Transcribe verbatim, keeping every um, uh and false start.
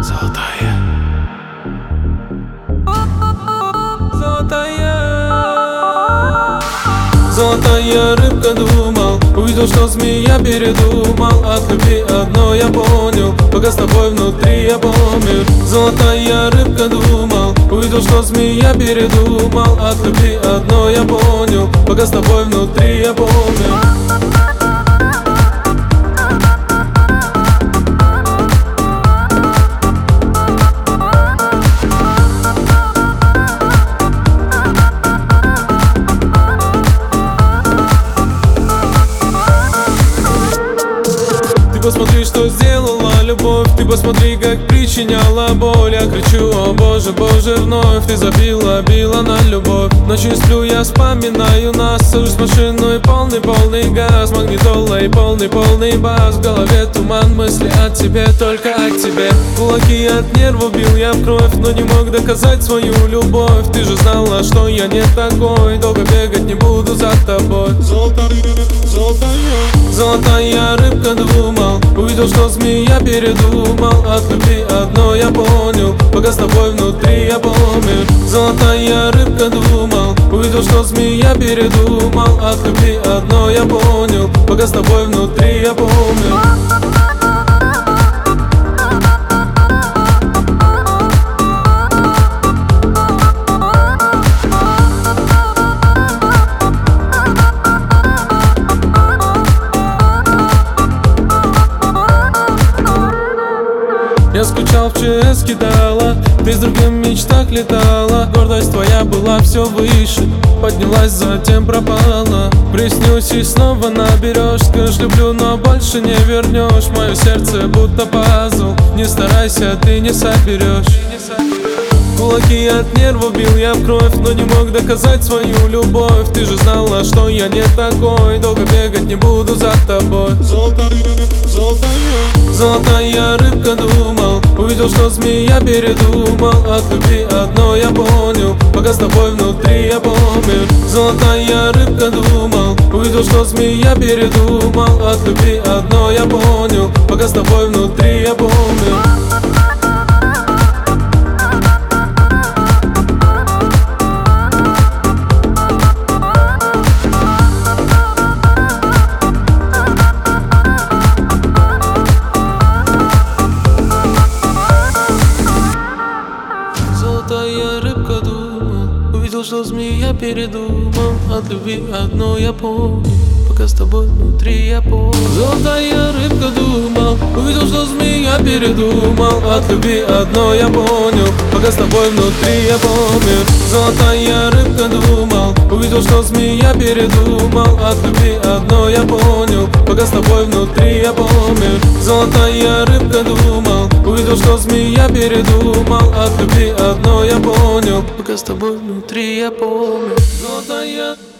Золотая, золотая, золотая рыбка, думал, увидел, что змея передумал. От любви одно я понял, пока с тобой внутри я помер. Золотая рыбка, думал, увидел, что змея передумал. От любви одно я понял, пока с тобой внутри я помер. Ты посмотри, что сделала любовь, ты посмотри, как причиняла боль. Я кричу: о боже, боже, вновь ты забила, била на любовь. Ночью не сплю, я вспоминаю нас. Сажусь в машину и полный, полный газ, магнитола и полный, полный бас. В голове туман, мысли о тебе, только о тебе. Кулаки от нервов бил я в кровь, но не мог доказать свою любовь. Ты же знала, что я не такой, долго бегать не буду за тобой. Золотая, золотая, золотая рыбка, думал, увидел, что змея передумал. От любви одно я понял, пока с тобой внутри я помер. Золотая рыбка, думал, увидел, что змея передумал. От любви одно я понял, пока с тобой внутри я помер. Я скучал, в ЧС кидала, ты с другим в мечтах летала. Гордость твоя была все выше, поднялась, затем пропала. Приснюсь и снова наберешь, скажешь люблю, но больше не вернешь. Мое сердце будто пазл, не старайся, ты не соберешь. Кулаки от нервов бил я в кровь, но не мог доказать свою любовь. Ты же знала, что я не такой, долго бегать не буду за тобой. золотая, золотая, золотая рыбка, думал, увидел, что змея передумал. От любви одно я понял, пока с тобой внутри я помер. Золотая рыбка, думал, увидел, что змея передумал. От любви одно я понял, пока с тобой внутри я помер. Золотая рыбка, думал, увидел, что змея передумал. От любви одно я помню, пока с тобой внутри я помню. Золотая рыбка, думал, увидел, что змея передумал. От любви одно я понял, пока с тобой внутри я помер. Золотая рыбка, думал, увидел, что змея передумал. От любви одно я понял, пока с тобой внутри я помер. Золотая рыбка, думал, увидел, что змея передумал. От любви одно я понял, пока с тобой внутри я помер. Золотая